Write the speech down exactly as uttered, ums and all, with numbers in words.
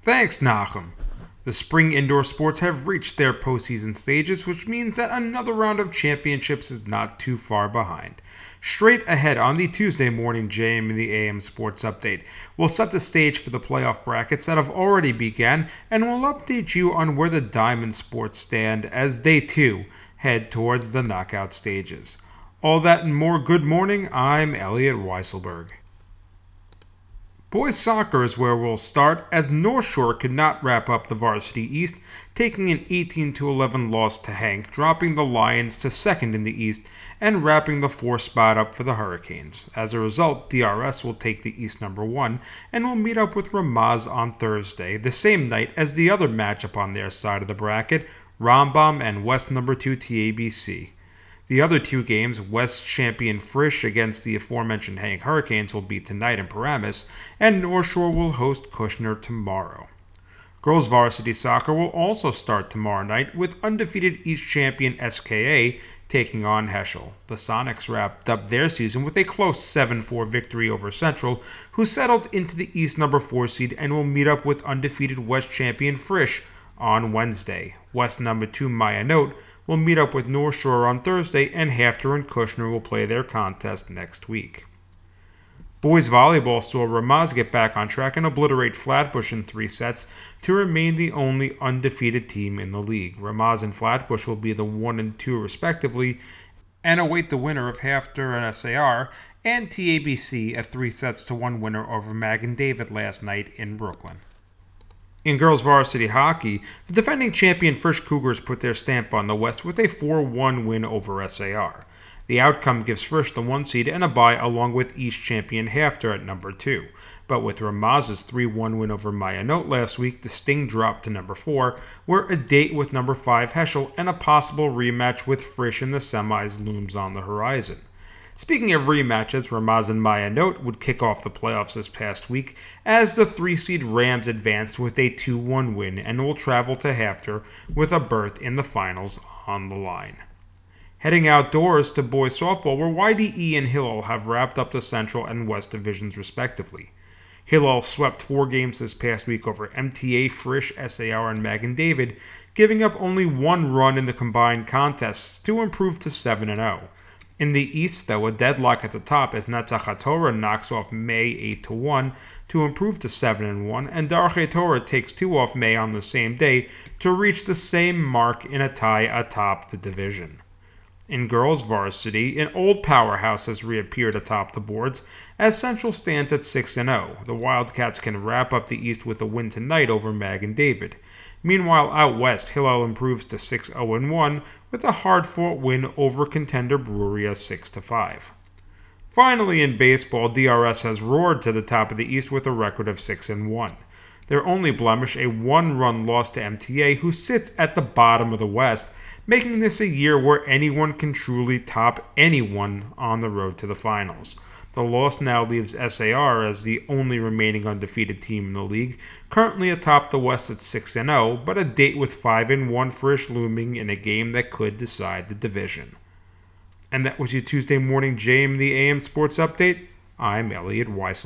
Thanks, Nahum. The spring indoor sports have reached their postseason stages, which means that another round of championships is not too far behind. Straight ahead on the Tuesday morning J M and the A M Sports Update, we'll set the stage for the playoff brackets that have already begun, and we'll update you on where the Diamond Sports stand as they too head towards the knockout stages. All that and more. Good morning, I'm Elliot Weisselberg. Boys soccer is where we'll start, as North Shore could not wrap up the Varsity East, taking an eighteen to eleven loss to Hank, dropping the Lions to second in the East, and wrapping the fourth spot up for the Hurricanes. As a result, D R S will take the East number one, and will meet up with Ramaz on Thursday, the same night as the other matchup on their side of the bracket, Rambam and West number two T A B C. The other two games, West champion Frisch against the aforementioned Hank Hurricanes, will be tonight in Paramus, and North Shore will host Kushner tomorrow. Girls varsity soccer will also start tomorrow night, with undefeated East champion S K A taking on Heschel. The Sonics wrapped up their season with a close seven four victory over Central, who settled into the East number four seed and will meet up with undefeated West champion Frisch on Wednesday. West number two Maya Note will meet up with North Shore on Thursday, and Hafter and Kushner will play their contest next week. Boys volleyball saw Ramaz get back on track and obliterate Flatbush in three sets to remain the only undefeated team in the league. Ramaz and Flatbush will be the one and two respectively, and await the winner of Hafter and S A R and T A B C, a three sets to one winner over Magen David last night in Brooklyn. In girls varsity hockey, the defending champion Frisch Cougars put their stamp on the West with a four one win over S A R. The outcome gives Frisch the one seed and a bye, along with East champion Hafter at number two. But with Ramaz's three one win over Maya Note last week, the Sting dropped to number four, where a date with number five Heschel and a possible rematch with Frisch in the semis looms on the horizon. Speaking of rematches, Ramaz and Maya Note would kick off the playoffs this past week as the three-seed Rams advanced with a two one win and will travel to Hafter with a berth in the finals on the line. Heading outdoors to boys softball, where Y D E and Hillel have wrapped up the Central and West divisions respectively. Hillel swept four games this past week over M T A, Frisch, S A R, and Magen David, giving up only one run in the combined contests to improve to seven and oh. In the East, though, a deadlock at the top as Netzach HaTorah knocks off May eight to one to improve to seven and one, and Darchei Torah takes two off May on the same day to reach the same mark in a tie atop the division. In girls varsity, an old powerhouse has reappeared atop the boards as Central stands at six and oh. The Wildcats can wrap up the East with a win tonight over Magen David. Meanwhile, out west, Hillel improves to six oh one with a hard-fought win over contender Brewery six to five. Finally, in baseball, D R S has roared to the top of the East with a record of six and one. Their only blemish, a one-run loss to M T A, who sits at the bottom of the West, making this a year where anyone can truly top anyone on the road to the finals. The loss now leaves S A R as the only remaining undefeated team in the league, currently atop the West at six and oh, but a date with five and one Frisch looming in a game that could decide the division. And that was your Tuesday morning J M the A M Sports Update. I'm Elliot Weissel.